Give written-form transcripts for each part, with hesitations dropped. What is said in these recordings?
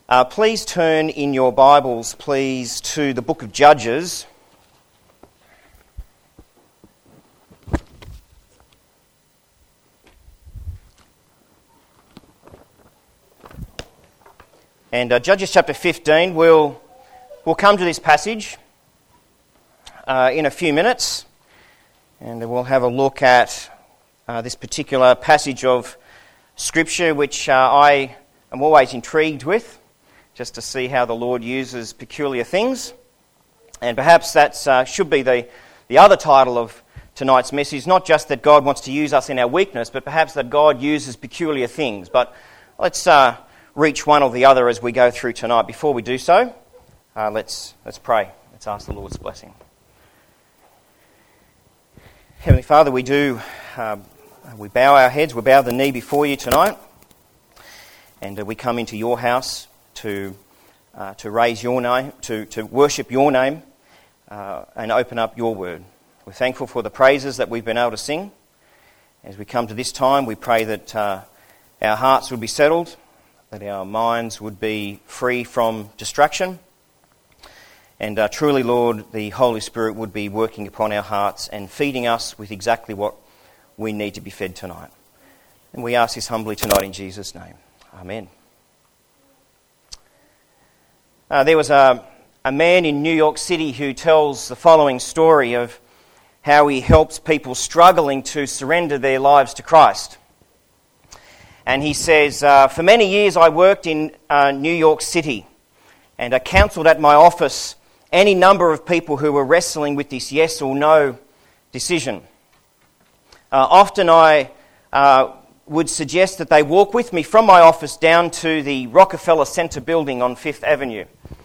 Please turn in your Bibles, please, to the book of Judges. And Judges chapter 15, we'll come to this passage in a few minutes, and we'll have a look at this particular passage of Scripture, which I am always intrigued with, just to see how the Lord uses peculiar things. And perhaps that should be the other title of tonight's message, not just that God wants to use us in our weakness, but perhaps that God uses peculiar things. But let's reach one or the other as we go through tonight. Before we do so, let's pray. Let's ask the Lord's blessing. Heavenly Father, we bow our heads, we bow the knee before you tonight, and we come into your house to raise your name, to worship your name, and open up your word. We're thankful for the praises that we've been able to sing. As we come to this time, we pray that our hearts would be settled, that our minds would be free from distraction, and truly, Lord, the Holy Spirit would be working upon our hearts and feeding us with exactly what we need to be fed tonight. And we ask this humbly tonight in Jesus' name. Amen. There was a man in New York City who tells the following story of how he helps people struggling to surrender their lives to Christ. And he says, for many years I worked in New York City, and I counselled at my office any number of people who were wrestling with this yes or no decision. Often I would suggest that they walk with me from my office down to the Rockefeller Center building on Fifth Avenue.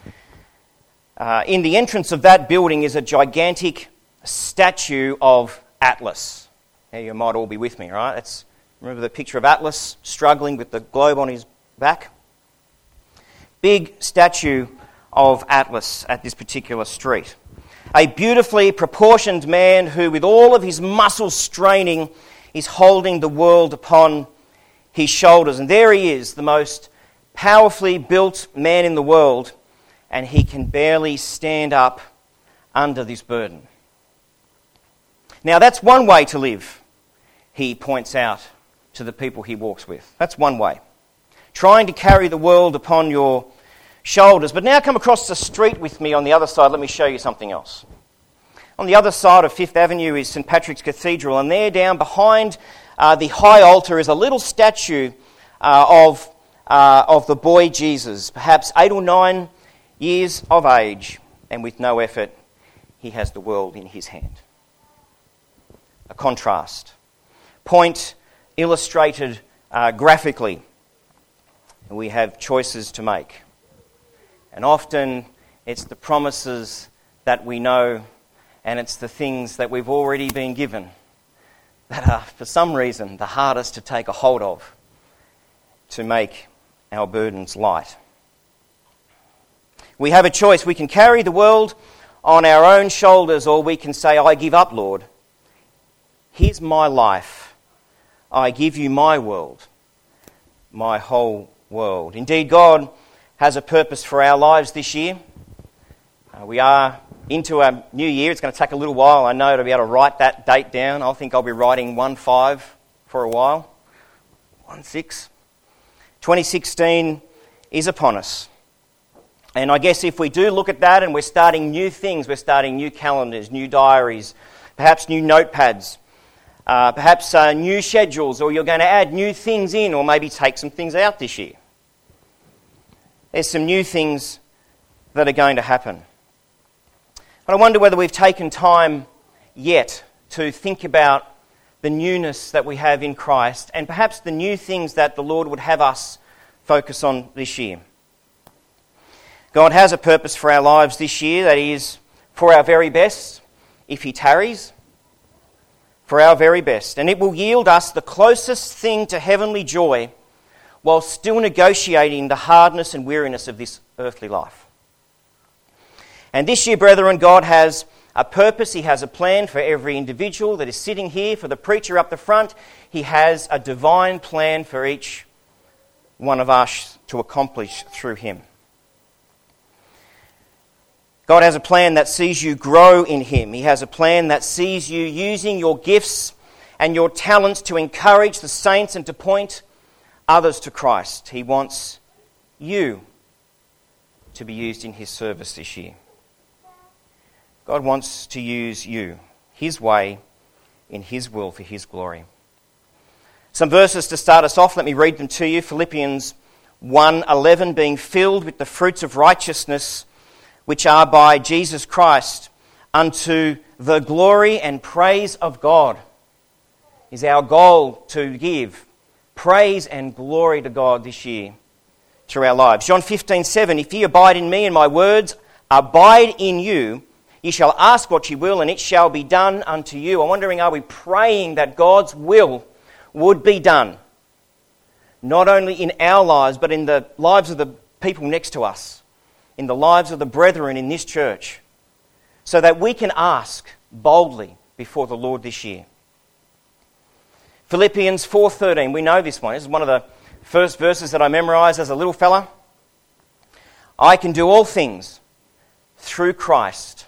In the entrance of that building is a gigantic statue of Atlas. Now you might all be with me, right? Remember the picture of Atlas struggling with the globe on his back? Big statue of Atlas at this particular street. A beautifully proportioned man who, with all of his muscles straining, is holding the world upon his shoulders. And there he is, the most powerfully built man in the world, and he can barely stand up under this burden. Now that's one way to live, he points out to the people he walks with. That's one way. Trying to carry the world upon your shoulders. But now come across the street with me on the other side. Let me show you something else. On the other side of Fifth Avenue is St. Patrick's Cathedral, and there down behind the high altar is a little statue of the boy Jesus, perhaps 8 or 9 years of age, and with no effort, he has the world in his hand. A contrast. Point illustrated graphically. We have choices to make. And often it's the promises that we know, and it's the things that we've already been given that are, for some reason, the hardest to take a hold of to make our burdens light. We have a choice. We can carry the world on our own shoulders, or we can say, I give up, Lord. Here's my life. I give you my world, my whole world. Indeed, God has a purpose for our lives this year. We are into a new year. It's going to take a little while, I know, to be able to write that date down. I think I'll be writing 1/5 for a while. 1/6. 2016 is upon us. And I guess if we do look at that and we're starting new things, we're starting new calendars, new diaries, perhaps new notepads, perhaps new schedules, or you're going to add new things in, or maybe take some things out this year. There's some new things that are going to happen. But I wonder whether we've taken time yet to think about the newness that we have in Christ, and perhaps the new things that the Lord would have us focus on this year. God has a purpose for our lives this year that is for our very best, if He tarries, for our very best. And it will yield us the closest thing to heavenly joy while still negotiating the hardness and weariness of this earthly life. And this year, brethren, God has a purpose. He has a plan for every individual that is sitting here. For the preacher up the front, He has a divine plan for each one of us to accomplish through Him. God has a plan that sees you grow in Him. He has a plan that sees you using your gifts and your talents to encourage the saints and to point others to Christ. He wants you to be used in His service this year. God wants to use you, His way, in His will for His glory. Some verses to start us off. Let me read them to you. Philippians 1:11, being filled with the fruits of righteousness, which are by Jesus Christ, unto the glory and praise of God. Is our goal to give praise and glory to God this year through our lives. John 15:7, if ye abide in me and my words abide in you, ye shall ask what ye will and it shall be done unto you. I'm wondering, are we praying that God's will would be done? Not only in our lives, but in the lives of the people next to us, in the lives of the brethren in this church, so that we can ask boldly before the Lord this year. Philippians 4:13, we know this one. This is one of the first verses that I memorised as a little fella. I can do all things through Christ,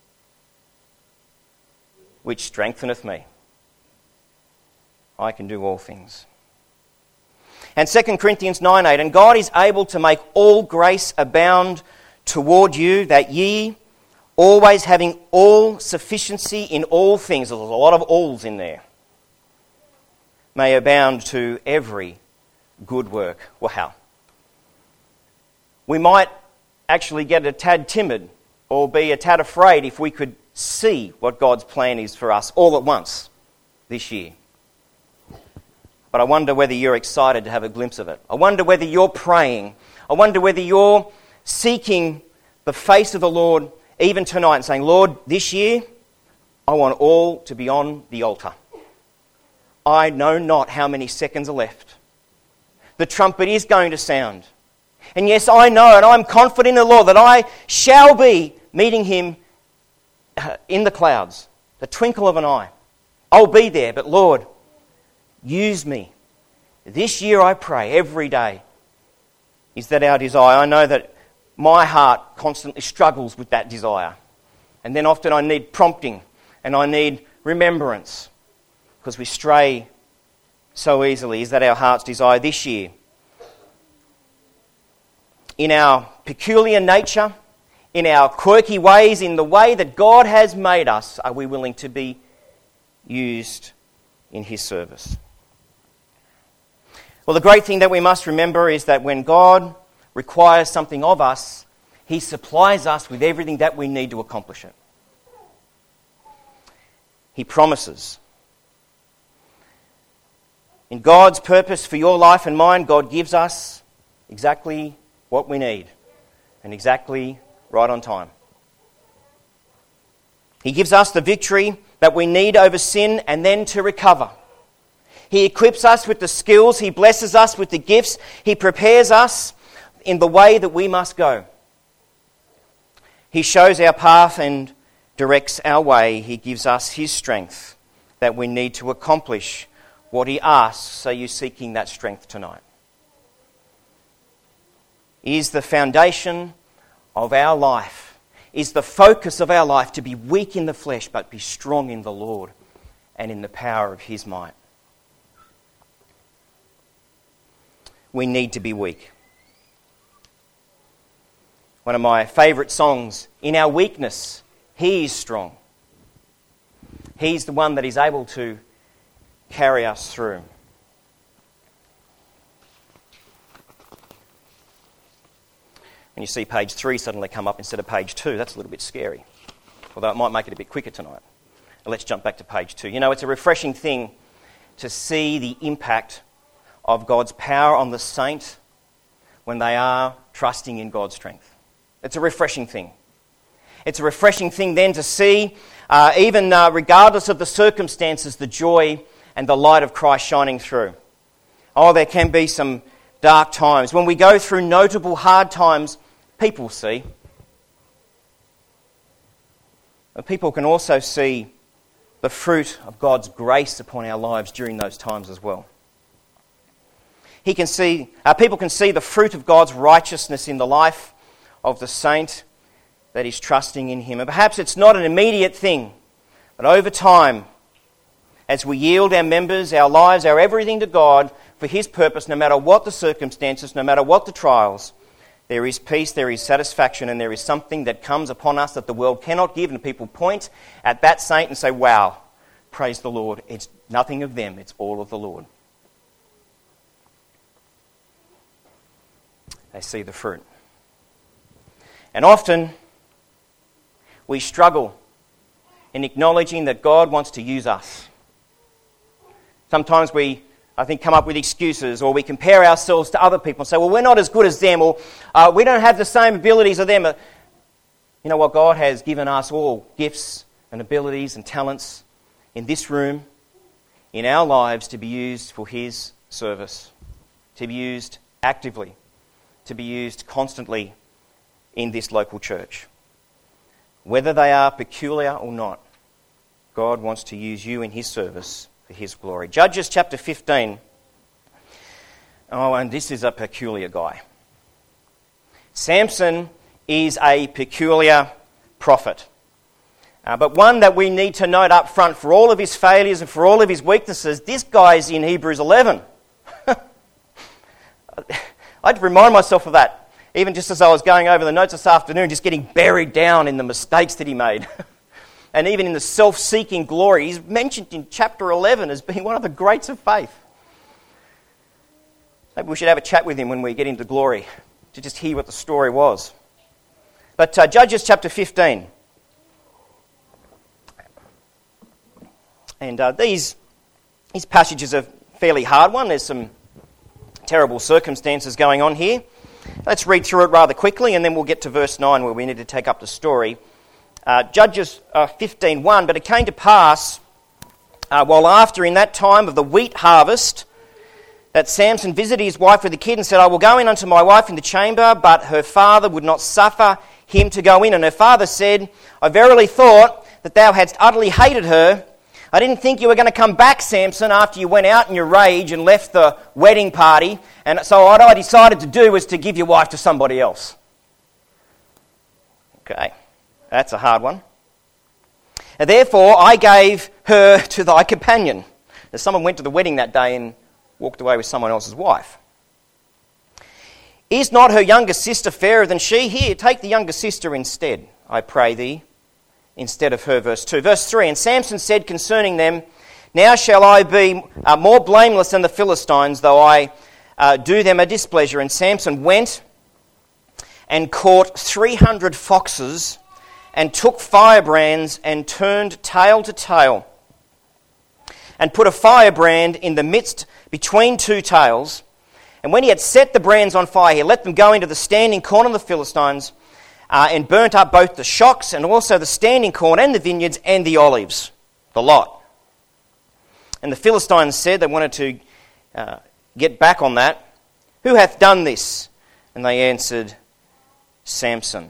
which strengtheneth me. I can do all things. And 2 Corinthians 9:8, and God is able to make all grace abound toward you, that ye, always having all sufficiency in all things, there's a lot of alls in there, may abound to every good work. Wow. We might actually get a tad timid or be a tad afraid if we could see what God's plan is for us all at once this year. But I wonder whether you're excited to have a glimpse of it. I wonder whether you're praying. I wonder whether you're seeking the face of the Lord even tonight and saying, Lord, this year I want all to be on the altar. I know not how many seconds are left. The trumpet is going to sound. And yes, I know and I'm confident in the Lord that I shall be meeting Him in the clouds, the twinkle of an eye. I'll be there, but Lord, use me. This year I pray every day. Is that our desire? I know that my heart constantly struggles with that desire. And then often I need prompting and I need remembrance because we stray so easily. Is that our heart's desire this year? In our peculiar nature, in our quirky ways, in the way that God has made us, are we willing to be used in His service? Well, the great thing that we must remember is that when God requires something of us, He supplies us with everything that we need to accomplish it. He promises. In God's purpose for your life and mine, God gives us exactly what we need and exactly right on time. He gives us the victory that we need over sin and then to recover. He equips us with the skills. He blesses us with the gifts. He prepares us in the way that we must go. He shows our path and directs our way. He gives us His strength that we need to accomplish what He asks. Are you seeking that strength tonight? Is the foundation of our life, is the focus of our life to be weak in the flesh but be strong in the Lord and in the power of His might? We need to be weak. One of my favourite songs, in our weakness, He is strong. He's the one that is able to carry us through. When you see page 3 suddenly come up instead of page 2, that's a little bit scary. Although it might make it a bit quicker tonight. Let's jump back to page 2. You know, it's a refreshing thing to see the impact of God's power on the saint when they are trusting in God's strength. It's a refreshing thing. It's a refreshing thing then to see, even regardless of the circumstances, the joy and the light of Christ shining through. Oh, there can be some dark times. When we go through notable hard times, people see. But people can also see the fruit of God's grace upon our lives during those times as well. People can see the fruit of God's righteousness in the life of the saint that is trusting in him. And perhaps it's not an immediate thing, but over time, as we yield our members, our lives, our everything to God for his purpose, no matter what the circumstances, no matter what the trials, there is peace, there is satisfaction, and there is something that comes upon us that the world cannot give. And people point at that saint and say, wow, praise the Lord. It's nothing of them, it's all of the Lord. They see the fruit. And often we struggle in acknowledging that God wants to use us. Sometimes we, I think, come up with excuses, or we compare ourselves to other people and say, well, we're not as good as them, or we don't have the same abilities as them. You know what? God has given us all gifts and abilities and talents in this room, in our lives, to be used for his service, to be used actively, to be used constantly in this local church. Whether they are peculiar or not, God wants to use you in his service for his glory. Judges chapter 15. Oh, and this is a peculiar guy. Samson is a peculiar prophet. But one that we need to note up front, for all of his failures and for all of his weaknesses, this guy's in Hebrews 11. I had to remind myself of that, even just as I was going over the notes this afternoon, just getting buried down in the mistakes that he made. And even in the self-seeking glory. He's mentioned in chapter 11 as being one of the greats of faith. Maybe we should have a chat with him when we get into glory, to just hear what the story was. But Judges chapter 15. And these passages are a fairly hard one. There's some terrible circumstances going on here. Let's read through it rather quickly, and then we'll get to verse 9 where we need to take up the story. Judges 15:1, but it came to pass, while after in that time of the wheat harvest, that Samson visited his wife with the kid and said, I will go in unto my wife in the chamber, but her father would not suffer him to go in. And her father said, I verily thought that thou hadst utterly hated her. I didn't think you were going to come back, Samson, after you went out in your rage and left the wedding party. And so what I decided to do was to give your wife to somebody else. Okay, that's a hard one. And therefore I gave her to thy companion. Now, someone went to the wedding that day and walked away with someone else's wife. Is not her younger sister fairer than she? Here, take the younger sister instead, I pray thee, instead of her. Verse 2. Verse 3, and Samson said concerning them, now shall I be more blameless than the Philistines, though I do them a displeasure. And Samson went and caught 300 foxes and took firebrands and turned tail to tail and put a firebrand in the midst between two tails. And when he had set the brands on fire, he let them go into the standing corn of the Philistines and burnt up both the shocks and also the standing corn and the vineyards and the olives, the lot. And the Philistines said, they wanted to get back on that, who hath done this? And they answered, Samson.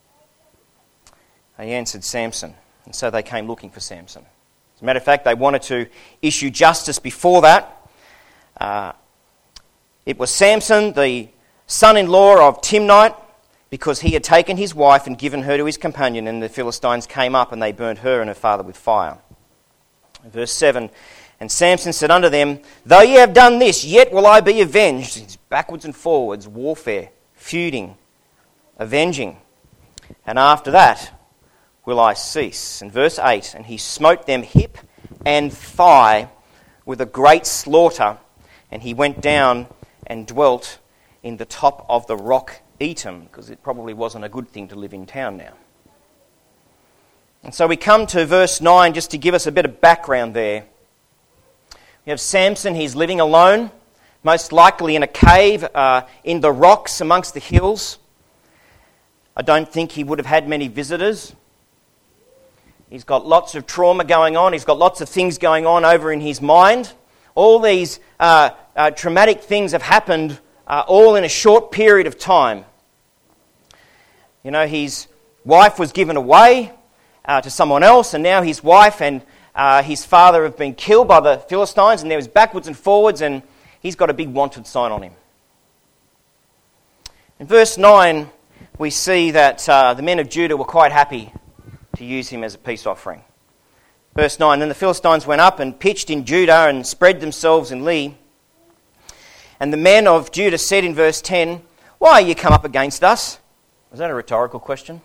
They answered Samson. And so they came looking for Samson. As a matter of fact, they wanted to issue justice before that. It was Samson, the son-in-law of Timnite, because he had taken his wife and given her to his companion, and the Philistines came up and they burnt her and her father with fire. Verse 7, and Samson said unto them, though ye have done this, yet will I be avenged. It's backwards and forwards, warfare, feuding, avenging. And after that will I cease. And verse 8, and he smote them hip and thigh with a great slaughter, and he went down and dwelt in the top of the rock Etam, because it probably wasn't a good thing to live in town now. And so we come to verse 9 just to give us a bit of background there. We have Samson, he's living alone, most likely in a cave in the rocks amongst the hills. I don't think he would have had many visitors. He's got lots of trauma going on. He's got lots of things going on over in his mind. All these traumatic things have happened all in a short period of time. You know, his wife was given away to someone else, and now his wife and his father have been killed by the Philistines, and there was backwards and forwards, and he's got a big wanted sign on him. In verse 9, we see that the men of Judah were quite happy to use him as a peace offering. Verse 9, then the Philistines went up and pitched in Judah and spread themselves in Lee. And the men of Judah said in verse 10, why are you come up against us? Was that a rhetorical question?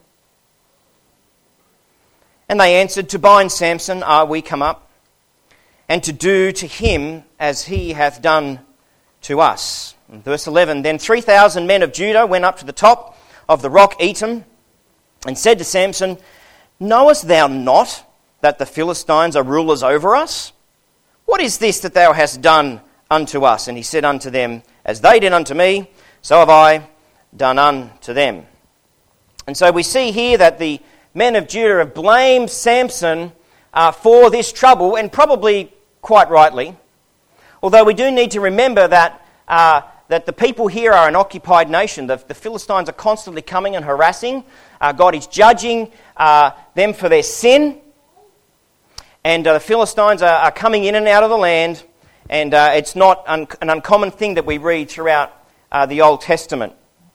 And they answered, to bind Samson are we come up, and to do to him as he hath done to us. And verse 11, then 3,000 men of Judah went up to the top of the rock Etam, and said to Samson, knowest thou not that the Philistines are rulers over us? What is this that thou hast done unto us? And he said unto them, as they did unto me, so have I done unto them. And so we see here that the men of Judah have blamed Samson for this trouble, and probably quite rightly. Although we do need to remember that the people here are an occupied nation. The Philistines are constantly coming and harassing. God is judging them for their sin. And the Philistines are coming in and out of the land. And it's not an uncommon thing that we read throughout the Old Testament.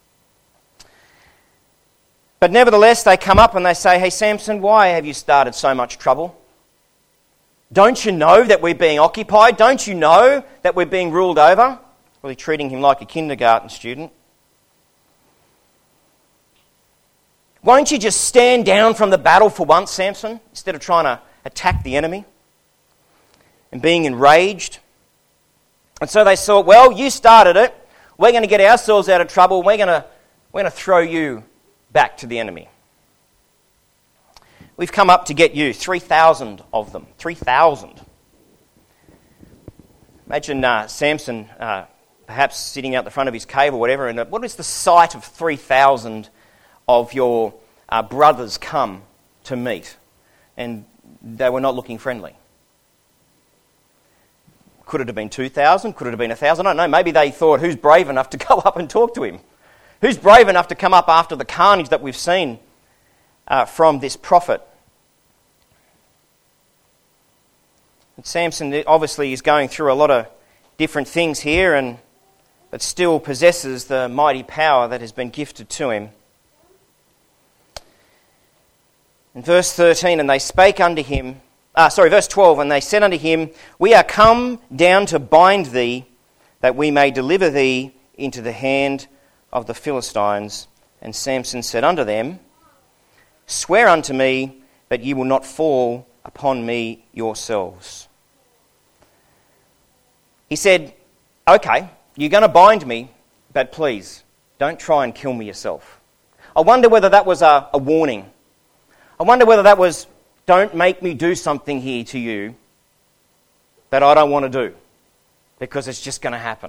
But nevertheless, they come up and they say, hey, Samson, why have you started so much trouble? Don't you know that we're being occupied? Don't you know that we're being ruled over? Really treating him like a kindergarten student. Won't you just stand down from the battle for once, Samson, instead of trying to attack the enemy and being enraged? And so they thought, well, you started it. We're going to get ourselves out of trouble. We're going to throw you back to the enemy. We've come up to get you, 3,000 of them. 3,000. Imagine Samson perhaps sitting out the front of his cave or whatever, and what is the sight of 3,000 of your brothers come to meet? And they were not looking friendly. Could it have been 2,000? Could it have been 1,000? I don't know. Maybe they thought, who's brave enough to go up and talk to him? Who's brave enough to come up after the carnage that we've seen from this prophet? And Samson obviously is going through a lot of different things here, but still possesses the mighty power that has been gifted to him. In verse 13, and they spake unto him, verse 12, and they said unto him, we are come down to bind thee, that we may deliver thee into the hand of the Philistines. And Samson said unto them, swear unto me that ye will not fall upon me yourselves. He said, okay, you're going to bind me, but please, don't try and kill me yourself. I wonder whether that was a warning. I wonder whether that was, don't make me do something here to you that I don't want to do, because it's just going to happen.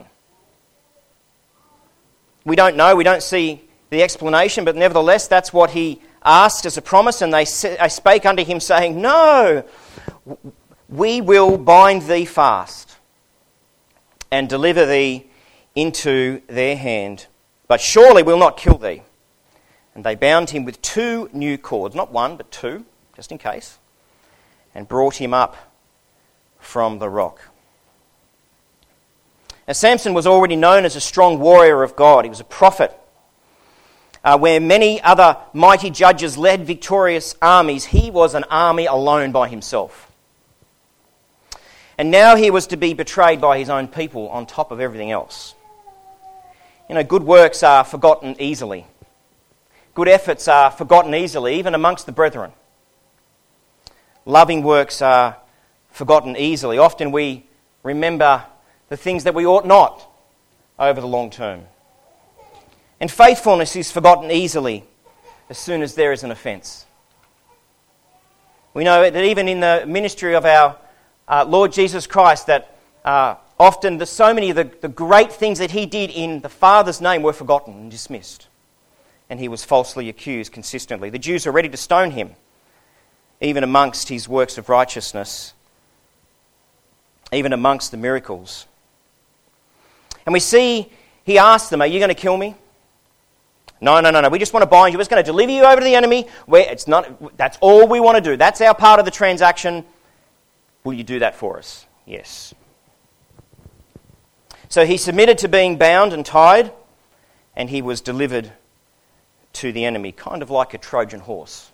We don't know, we don't see the explanation, but nevertheless, that's what he asked as a promise, and they spake unto him, saying, no, we will bind thee fast and deliver thee into their hand, but surely we'll not kill thee. And they bound him with 2 new cords, not 1, but 2, just in case, and brought him up from the rock. Now, Samson was already known as a strong warrior of God. He was a prophet. Where many other mighty judges led victorious armies, he was an army alone by himself. And now he was to be betrayed by his own people on top of everything else. You know, good works are forgotten easily. Good efforts are forgotten easily, even amongst the brethren. Loving works are forgotten easily. Often we remember the things that we ought not over the long term. And faithfulness is forgotten easily as soon as there is an offence. We know that even in the ministry of our Lord Jesus Christ, that often so many of the great things that he did in the Father's name were forgotten and dismissed. And he was falsely accused consistently. The Jews were ready to stone him, even amongst his works of righteousness, even amongst the miracles. And we see he asked them, are you going to kill me? No. We just want to bind you. We're just going to deliver you over to the enemy. That's all we want to do. That's our part of the transaction. Will you do that for us? Yes. So he submitted to being bound and tied, and he was delivered to the enemy, kind of like a Trojan horse.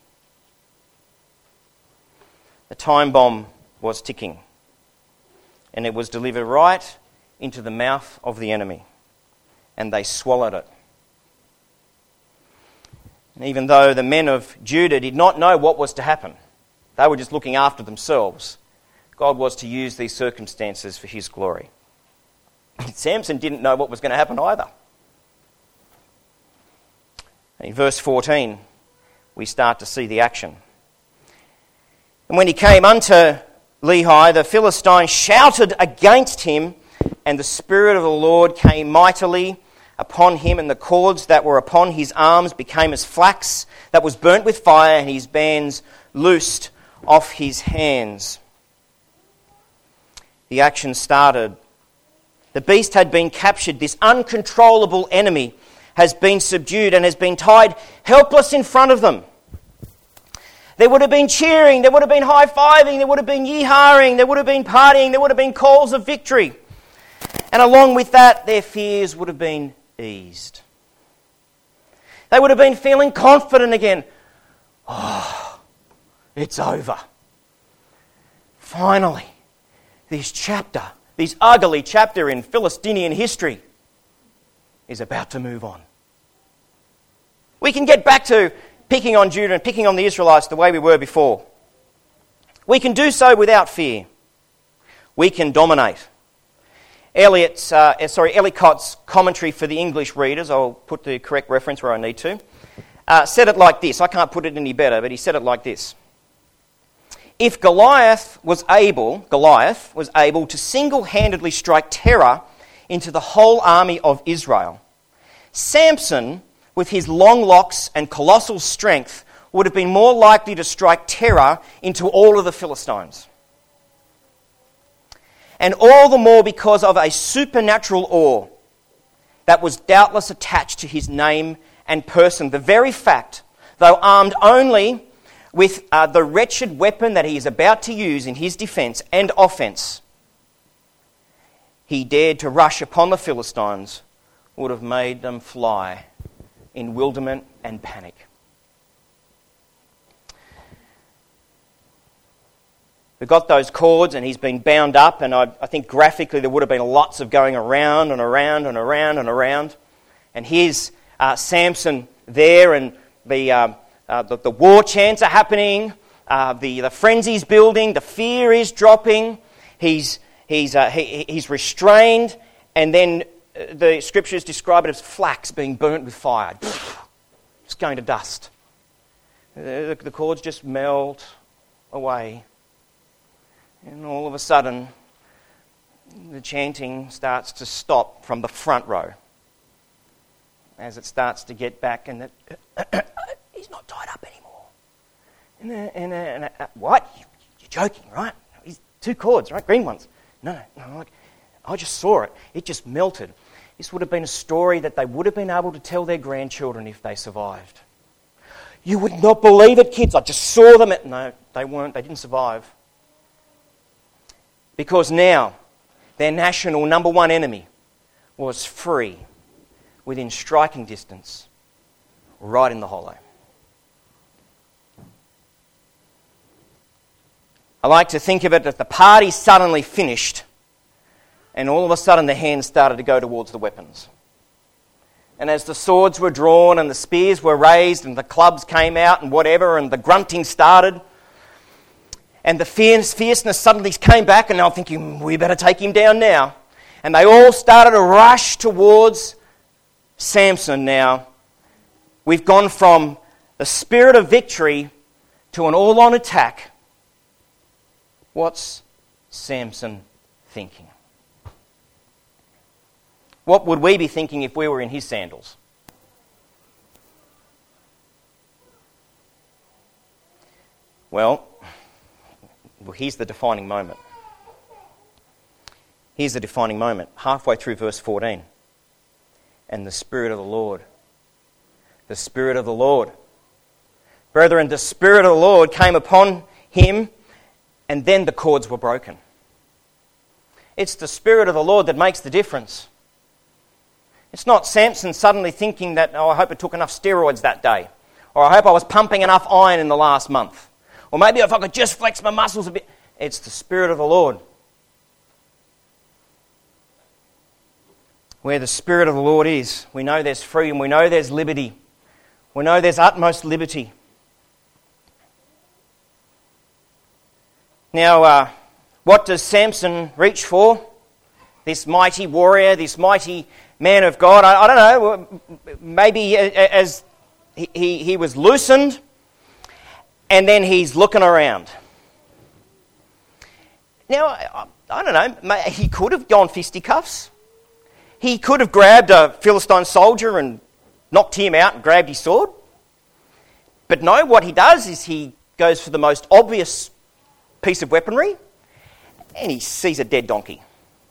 The time bomb was ticking, and it was delivered right into the mouth of the enemy, and they swallowed it. And even though the men of Judah did not know what was to happen, they were just looking after themselves, God was to use these circumstances for his glory. Samson didn't know what was going to happen either. In verse 14, we start to see the action. And when he came unto Lehi, the Philistine shouted against him, and the Spirit of the Lord came mightily upon him, and the cords that were upon his arms became as flax that was burnt with fire, and his bands loosed off his hands. The action started. The beast had been captured. This uncontrollable enemy has been subdued and has been tied helpless in front of them. There would have been cheering, there would have been high-fiving, there would have been yee-hawing, there would have been partying, there would have been calls of victory. And along with that, their fears would have been eased. They would have been feeling confident again. Oh, it's over. Finally, this ugly chapter in Philistinian history is about to move on. We can get back to picking on Judah and picking on the Israelites the way we were before. We can do so without fear. We can dominate. Ellicott's commentary for the English readers, I'll put the correct reference where I need to, said it like this. I can't put it any better, but he said it like this. If Goliath was able to single-handedly strike terror into the whole army of Israel, Samson, with his long locks and colossal strength, would have been more likely to strike terror into all of the Philistines. And all the more because of a supernatural awe that was doubtless attached to his name and person. The very fact, though armed only with the wretched weapon that he is about to use in his defence and offence, he dared to rush upon the Philistines, would have made them fly in wilderment and panic. We've got those cords and he's been bound up, and I think graphically there would have been lots of going around and around and around and around. And here's Samson there, and the war chants are happening, the frenzy's building, the fear is dropping, he's restrained, and then the scriptures describe it as flax being burnt with fire. Just going to dust. The cords just melt away. And all of a sudden, the chanting starts to stop from the front row. As it starts to get back, and he's not tied up anymore. What? You're joking, right? He's 2 cords, right? Green ones. No, I just saw it. It just melted. This would have been a story that they would have been able to tell their grandchildren if they survived. You would not believe it, kids. I just saw them. No, they weren't. They didn't survive. Because now, their national number one enemy was free, within striking distance, right in the hollow. I like to think of it that the party suddenly finished, and all of a sudden the hands started to go towards the weapons. And as the swords were drawn and the spears were raised and the clubs came out and whatever, and the grunting started, and the fierceness suddenly came back, and I'm thinking, we better take him down now. And they all started to rush towards Samson now. We've gone from the spirit of victory to an all-on attack. What's Samson thinking? What would we be thinking if we were in his sandals? Well, here's the defining moment. Here's the defining moment, halfway through verse 14. And the Spirit of the Lord. The Spirit of the Lord. Brethren, the Spirit of the Lord came upon him, and then the cords were broken. It's the Spirit of the Lord that makes the difference. It's not Samson suddenly thinking that, oh, I hope I took enough steroids that day. Or I hope I was pumping enough iron in the last month. Or maybe if I could just flex my muscles a bit. It's the Spirit of the Lord. Where the Spirit of the Lord is, we know there's freedom, we know there's liberty. We know there's utmost liberty. Now, what does Samson reach for? This mighty warrior, this mighty man of God. I don't know, maybe as he was loosened and then he's looking around. Now, I don't know, he could have gone fisticuffs. He could have grabbed a Philistine soldier and knocked him out and grabbed his sword. But no, what he does is he goes for the most obvious piece of weaponry and he sees a dead donkey.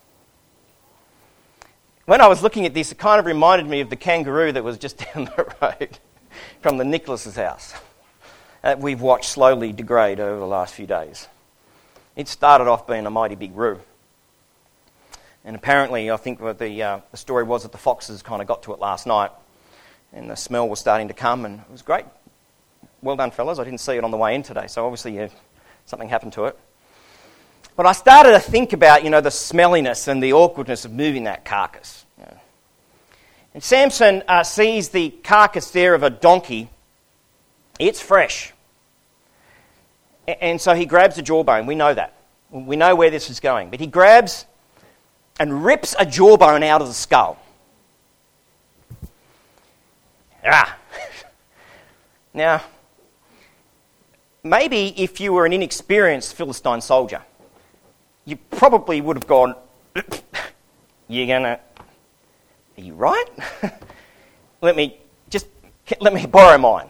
When I was looking at this, it kind of reminded me of the kangaroo that was just down the road from the Nicholas's house that we've watched slowly degrade over the last few days. It started off being a mighty big roo. And apparently, I think what the story was that the foxes kind of got to it last night and the smell was starting to come and it was great. Well done, fellas. I didn't see it on the way in today, so obviously something happened to it. But I started to think about, the smelliness and the awkwardness of moving that carcass. And Samson sees the carcass there of a donkey. It's fresh. And so he grabs the jawbone. We know that. We know where this is going. But he grabs and rips a jawbone out of the skull. Now, maybe if you were an inexperienced Philistine soldier, you probably would have gone, are you right? Let me borrow mine.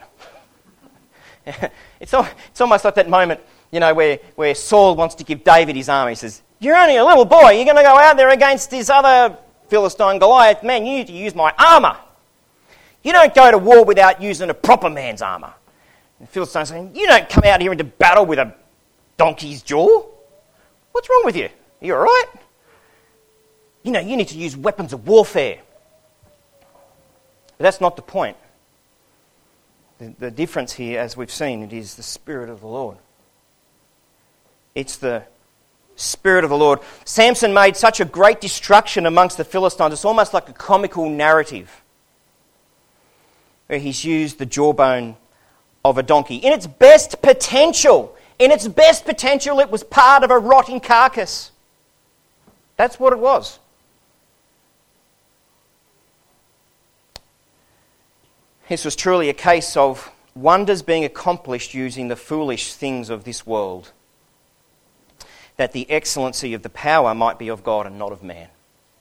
It's almost like that moment, where Saul wants to give David his arm. He says, you're only a little boy. You're going to go out there against this other Philistine Goliath. Man, you need to use my armour. You don't go to war without using a proper man's armour. And the Philistine's saying, you don't come out here into battle with a donkey's jaw. What's wrong with you? Are you all right? You need to use weapons of warfare. But that's not the point. The difference here, as we've seen, it is the Spirit of the Lord. It's the Spirit of the Lord. Samson made such a great destruction amongst the Philistines. It's almost like a comical narrative where he's used the jawbone of a donkey. In its best potential, it was part of a rotting carcass. That's what it was. This was truly a case of wonders being accomplished using the foolish things of this world, that the excellency of the power might be of God and not of man.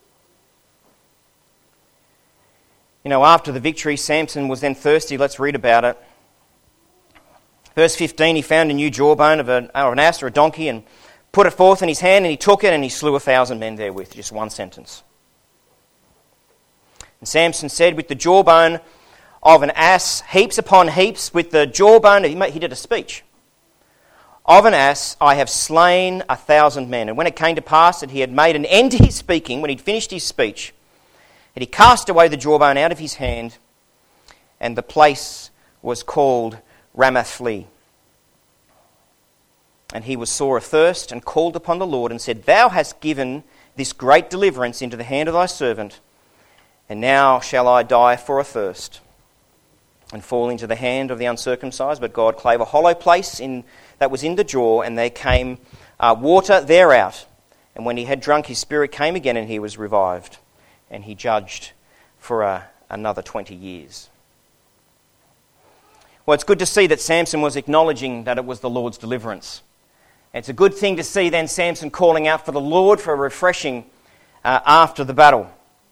After the victory, Samson was then thirsty. Let's read about it. Verse 15, he found a new jawbone of an ass or a donkey and put it forth in his hand, and he took it and he slew 1,000 men therewith. Just one sentence. And Samson said, with the jawbone of an ass, heaps upon heaps, with the jawbone, he did a speech, of an ass, I have slain 1,000 men. And when it came to pass that he had made an end to his speaking, when he'd finished his speech, that he cast away the jawbone out of his hand, and the place was called Ramathlehi. And he was sore athirst and called upon the Lord and said, Thou hast given this great deliverance into the hand of thy servant, and now shall I die for athirst and fall into the hand of the uncircumcised. But God clave a hollow place that was in the jaw, and there came water thereout. And when he had drunk, his spirit came again, and he was revived. And he judged for another 20 years. Well, it's good to see that Samson was acknowledging that it was the Lord's deliverance. It's a good thing to see then Samson calling out for the Lord for a refreshing after the battle.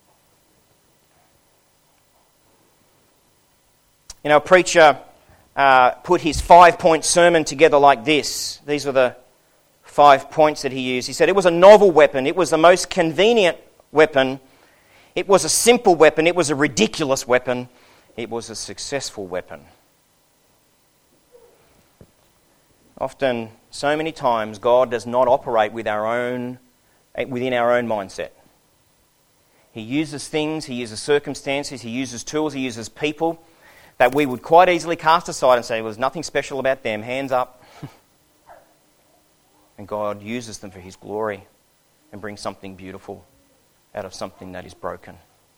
A preacher put his 5-point sermon together like this. These are the 5 points that he used. He said it was a novel weapon. It was the most convenient weapon. It was a simple weapon. It was a ridiculous weapon. It was a successful weapon. Often, so many times, God does not operate within our own mindset. He uses things, he uses circumstances, he uses tools, he uses people that we would quite easily cast aside and say, well, there's nothing special about them, hands up. And God uses them for his glory and brings something beautiful out of something that is broken.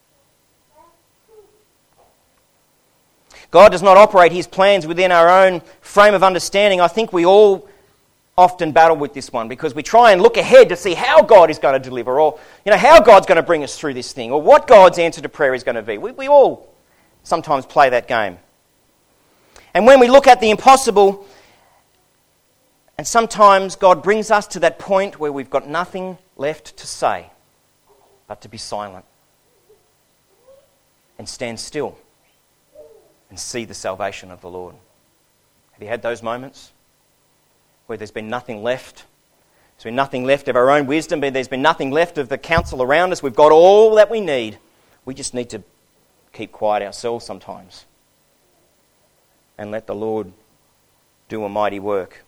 God does not operate his plans within our own frame of understanding. I think we all often battle with this one because we try and look ahead to see how God is going to deliver, or how God's going to bring us through this thing, or what God's answer to prayer is going to be. We all sometimes play that game. And when we look at the impossible, and sometimes God brings us to that point where we've got nothing left to say but to be silent and stand still and see the salvation of the Lord. Have you had those moments where there's been nothing left? There's been nothing left of our own wisdom, but there's been nothing left of the counsel around us. We've got all that we need. We just need to keep quiet ourselves sometimes and let the Lord do a mighty work.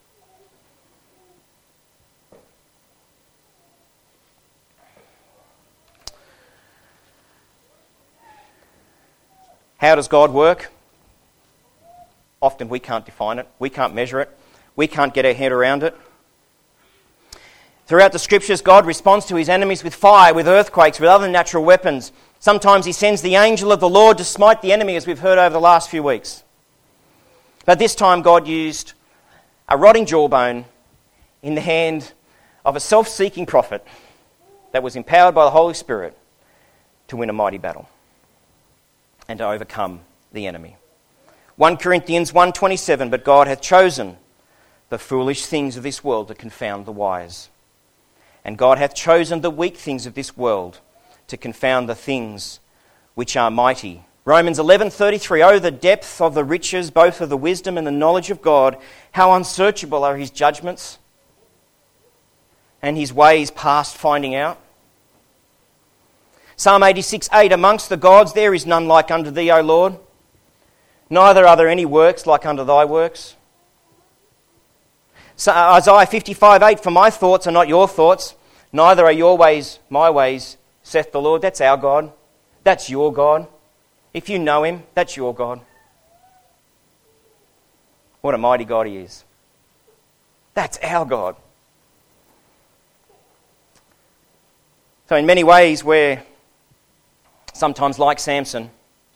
How does God work? Often we can't define it. We can't measure it. We can't get our head around it. Throughout the scriptures, God responds to his enemies with fire, with earthquakes, with other natural weapons. Sometimes he sends the angel of the Lord to smite the enemy, as we've heard over the last few weeks. But this time God used a rotting jawbone in the hand of a self-seeking prophet that was empowered by the Holy Spirit to win a mighty battle and to overcome the enemy. 1 Corinthians 1:27, but God hath chosen the foolish things of this world to confound the wise. And God hath chosen the weak things of this world to confound the things which are mighty. Romans 11:33, oh, the depth of the riches, both of the wisdom and the knowledge of God, how unsearchable are his judgments and his ways past finding out. Psalm 86:8, amongst the gods there is none like unto thee, O Lord. Neither are there any works like unto thy works. So Isaiah 55:8, for my thoughts are not your thoughts, neither are your ways my ways, saith the Lord. That's our God. That's your God. If you know him, that's your God. What a mighty God he is. That's our God. So in many ways we're sometimes like Samson.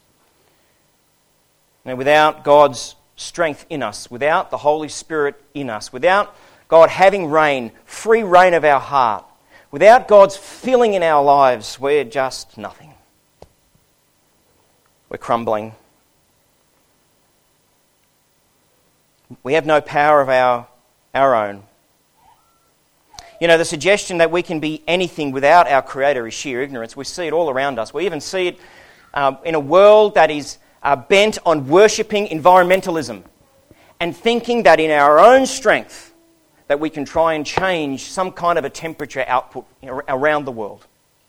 Without God's strength in us, without the Holy Spirit in us, without God having reign, free reign of our heart, without God's filling in our lives, we're just nothing. We're crumbling. We have no power of our own. The suggestion that we can be anything without our Creator is sheer ignorance. We see it all around us. We even see it in a world that is bent on worshipping environmentalism and thinking that in our own strength that we can try and change some kind of a temperature output around the world.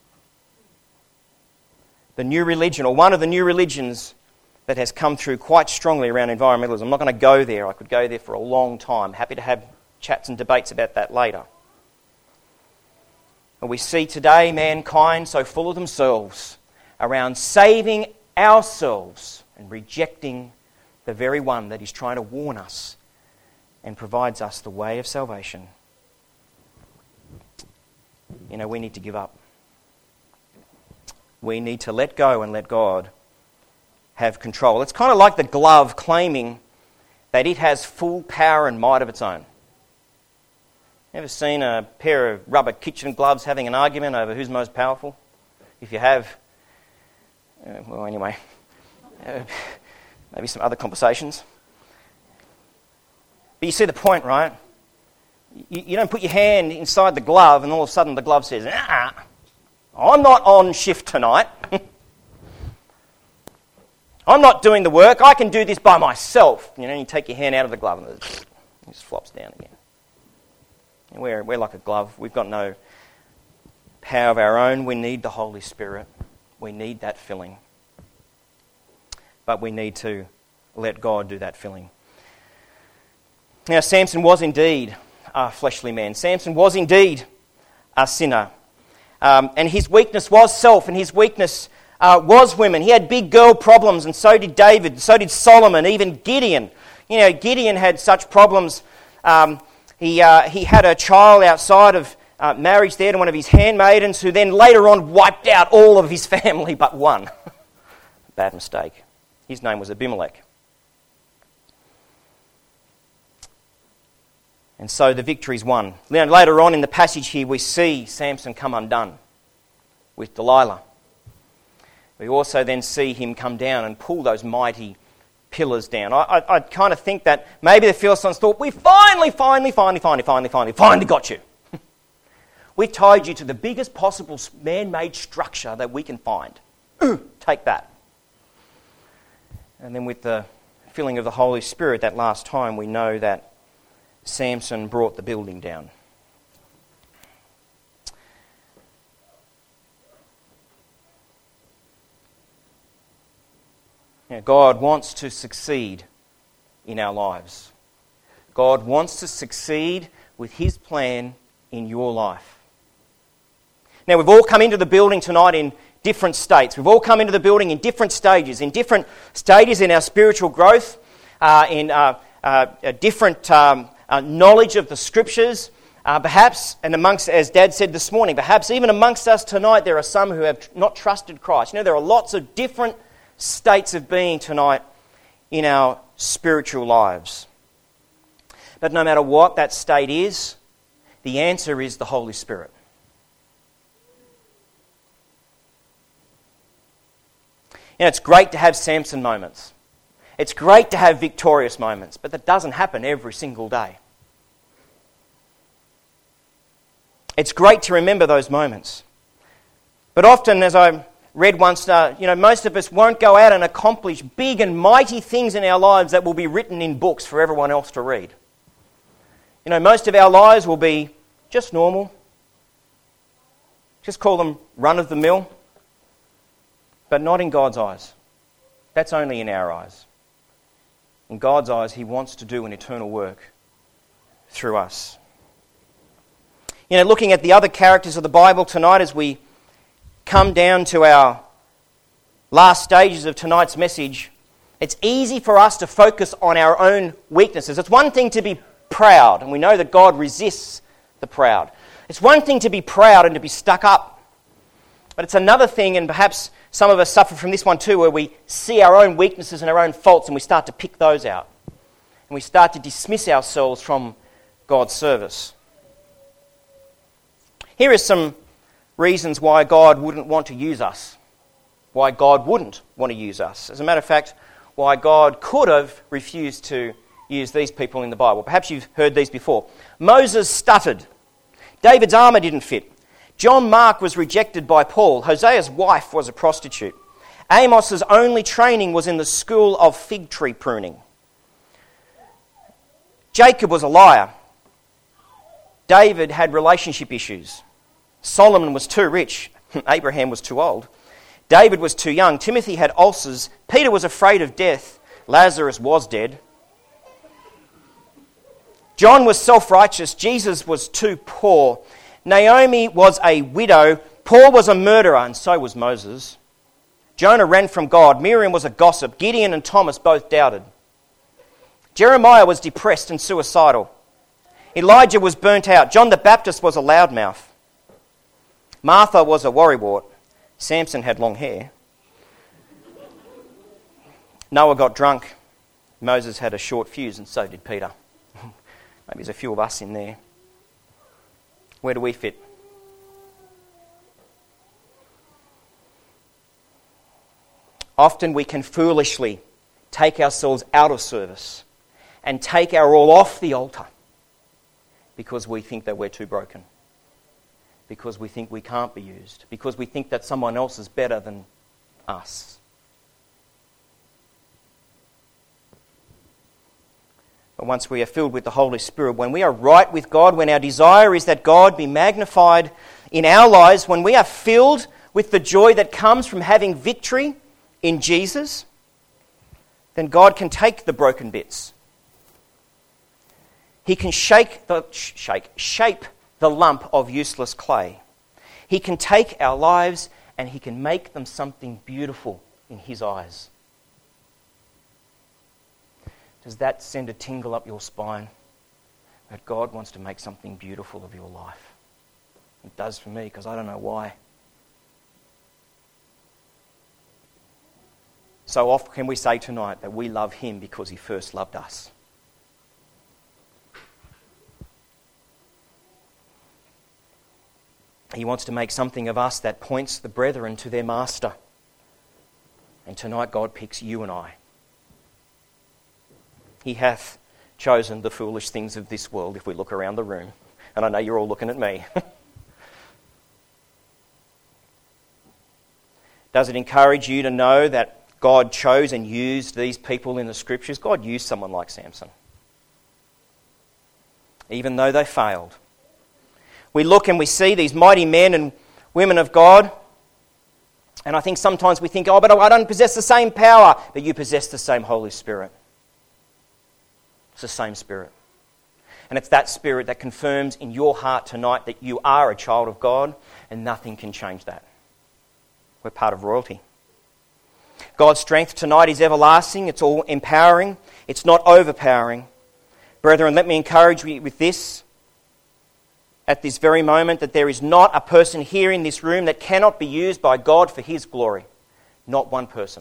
The new religion, or one of the new religions that has come through quite strongly around environmentalism. I'm not going to go there. I could go there for a long time. Happy to have chats and debates about that later. And we see today mankind so full of themselves around saving ourselves and rejecting the very one that is trying to warn us and provides us the way of salvation. We need to give up. We need to let go and let God have control. It's kind of like the glove claiming that it has full power and might of its own. Ever seen a pair of rubber kitchen gloves having an argument over who's most powerful? If you have, maybe some other conversations. But you see the point, right? You don't put your hand inside the glove and all of a sudden the glove says, I'm not on shift tonight. I'm not doing the work. I can do this by myself. You take your hand out of the glove and it just flops down again. And we're like a glove. We've got no power of our own. We need the Holy Spirit. We need that filling. But we need to let God do that filling. Now, Samson was indeed a fleshly man. Samson was indeed a sinner. And his weakness was self, and his weakness was women. He had big girl problems, and so did David, so did Solomon, even Gideon. You know, Gideon had such problems. He had a child outside of marriage there to one of his handmaidens, who then later on wiped out all of his family but one. Bad mistake. His name was Abimelech. And so the victory's won. Later on in the passage here, we see Samson come undone with Delilah. We also then see him come down and pull those mighty pillars down. I kind of think that maybe the Philistines thought, we finally got you. We've tied you to the biggest possible man-made structure that we can find. Take that. And then with the filling of the Holy Spirit that last time, we know that Samson brought the building down. Now, God wants to succeed in our lives. God wants to succeed with His plan in your life. Now, we've all come into the building tonight in different states. We've all come into the building in different stages in our spiritual growth, in different knowledge of the Scriptures. Perhaps, and amongst, as Dad said this morning, perhaps even amongst us tonight there are some who have not trusted Christ. You know, there are lots of different states of being tonight in our spiritual lives. But no matter what that state is, the answer is the Holy Spirit. You know, it's great to have Samson moments. It's great to have victorious moments, but that doesn't happen every single day. It's great to remember those moments. But often, as I read once, most of us won't go out and accomplish big and mighty things in our lives that will be written in books for everyone else to read. You know, most of our lives will be just normal. Just call them run-of-the-mill. But not in God's eyes. That's only in our eyes. In God's eyes, He wants to do an eternal work through us. You know, looking at the other characters of the Bible tonight as we come down to our last stages of tonight's message, it's easy for us to focus on our own weaknesses. It's one thing to be proud, and we know that God resists the proud. It's one thing to be proud and to be stuck up. But it's another thing, and perhaps some of us suffer from this one too, where we see our own weaknesses and our own faults and we start to pick those out. And we start to dismiss ourselves from God's service. Here are some reasons why God wouldn't want to use us. Why God wouldn't want to use us. As a matter of fact, why God could have refused to use these people in the Bible. Perhaps you've heard these before. Moses stuttered. David's armour didn't fit. John Mark was rejected by Paul. Hosea's wife was a prostitute. Amos's only training was in the school of fig tree pruning. Jacob was a liar. David had relationship issues. Solomon was too rich. Abraham was too old. David was too young. Timothy had ulcers. Peter was afraid of death. Lazarus was dead. John was self-righteous. Jesus was too poor. Naomi was a widow. Paul was a murderer, and so was Moses. Jonah ran from God. Miriam was a gossip. Gideon and Thomas both doubted. Jeremiah was depressed and suicidal. Elijah was burnt out. John the Baptist was a loudmouth. Martha was a worrywart. Samson had long hair. Noah got drunk. Moses had a short fuse, and so did Peter. Maybe there's a few of us in there. Where do we fit? Often we can foolishly take ourselves out of service and take our all off the altar because we think that we're too broken, because we think we can't be used, because we think that someone else is better than us. But once we are filled with the Holy Spirit, when we are right with God, when our desire is that God be magnified in our lives, when we are filled with the joy that comes from having victory in Jesus, then God can take the broken bits. He can shape the lump of useless clay. He can take our lives and He can make them something beautiful in His eyes. Does that send a tingle up your spine? That God wants to make something beautiful of your life. It does for me, because I don't know why. So often can we say tonight that we love Him because He first loved us. He wants to make something of us that points the brethren to their master. And tonight God picks you and I. He hath chosen the foolish things of this world, if we look around the room. And I know you're all looking at me. Does it encourage you to know that God chose and used these people in the Scriptures? God used someone like Samson, even though they failed. We look and we see these mighty men and women of God, and I think sometimes we think, oh, but I don't possess the same power, but you possess the same Holy Spirit. It's the same Spirit. And it's that Spirit that confirms in your heart tonight that you are a child of God, and nothing can change that. We're part of royalty. God's strength tonight is everlasting. It's all empowering. It's not overpowering. Brethren, let me encourage you with this. At this very moment, that there is not a person here in this room that cannot be used by God for His glory. Not one person.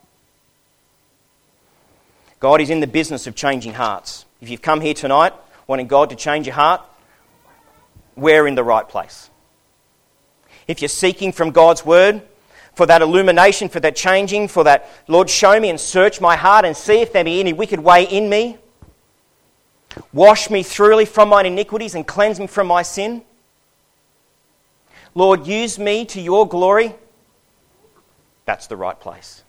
God is in the business of changing hearts. If you've come here tonight wanting God to change your heart, we're in the right place. If you're seeking from God's Word for that illumination, for that changing, for that, Lord, show me and search my heart and see if there be any wicked way in me. Wash me thoroughly from mine iniquities and cleanse me from my sin. Lord, use me to your glory. That's the right place.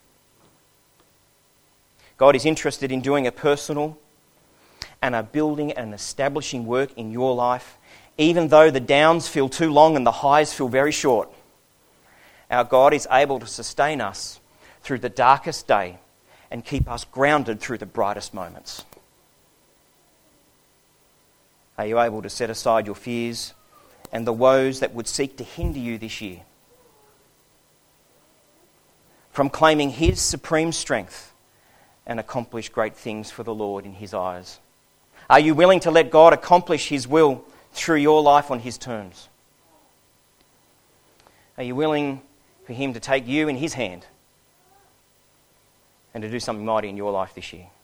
God is interested in doing a personal and a building and establishing work in your life, even though the downs feel too long and the highs feel very short. Our God is able to sustain us through the darkest day and keep us grounded through the brightest moments. Are you able to set aside your fears and the woes that would seek to hinder you this year from claiming His supreme strength and accomplish great things for the Lord in His eyes? Are you willing to let God accomplish His will through your life on His terms? Are you willing for Him to take you in His hand and to do something mighty in your life this year?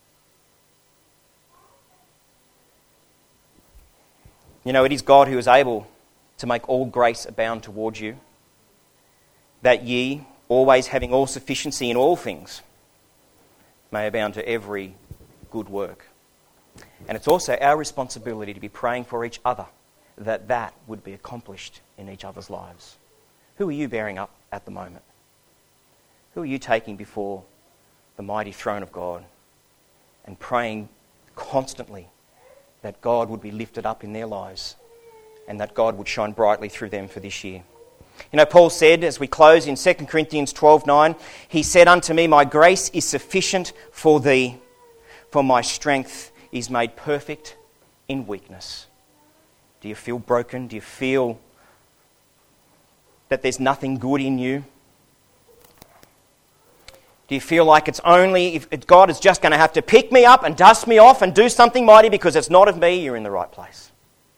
You know, it is God who is able to make all grace abound towards you, that ye, always having all sufficiency in all things, may abound to every good work. And it's also our responsibility to be praying for each other, that that would be accomplished in each other's lives. Who are you bearing up at the moment? Who are you taking before the mighty throne of God and praying constantly that God would be lifted up in their lives and that God would shine brightly through them for this year? You know, Paul said, as we close in 2 Corinthians 12:9, he said unto me, my grace is sufficient for thee, for my strength is made perfect in weakness. Do you feel broken? Do you feel that there's nothing good in you? Do you feel like it's only if God is just going to have to pick me up and dust me off and do something mighty because it's not of me? You're in the right place.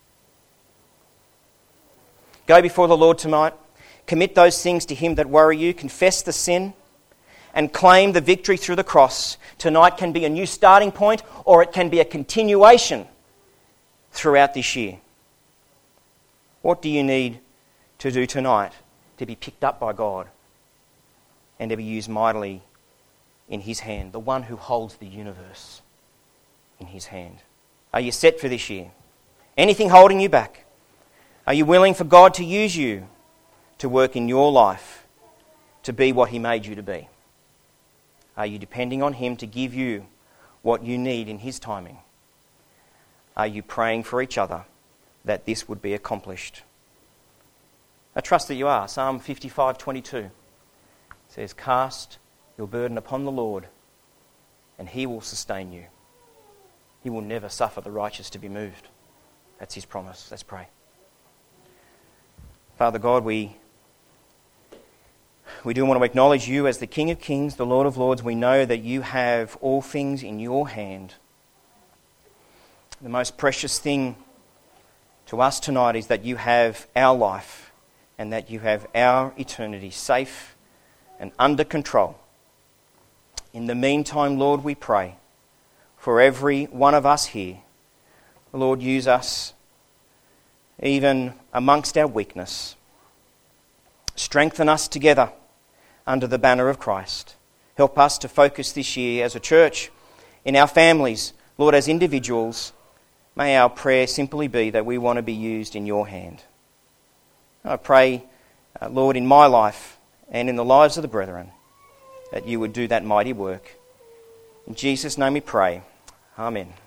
Go before the Lord tonight. Commit those things to Him that worry you. Confess the sin and claim the victory through the cross. Tonight can be a new starting point, or it can be a continuation throughout this year. What do you need to do tonight to be picked up by God and to be used mightily in His hand, the one who holds the universe in His hand? Are you set for this year? Anything holding you back? Are you willing for God to use you to work in your life to be what He made you to be? Are you depending on Him to give you what you need in His timing? Are you praying for each other that this would be accomplished? I trust that you are. Psalm 55:22 says, cast your burden upon the Lord, and He will sustain you. He will never suffer the righteous to be moved. That's His promise. Let's pray. Father God, we we do want to acknowledge you as the King of Kings, the Lord of Lords. We know that you have all things in your hand. The most precious thing to us tonight is that you have our life and that you have our eternity safe and under control. In the meantime, Lord, we pray for every one of us here. Lord, use us even amongst our weakness. Strengthen us together under the banner of Christ. Help us to focus this year as a church, in our families, Lord, as individuals. May our prayer simply be that we want to be used in your hand. I pray, Lord, in my life and in the lives of the brethren, that you would do that mighty work. In Jesus' name we pray. Amen.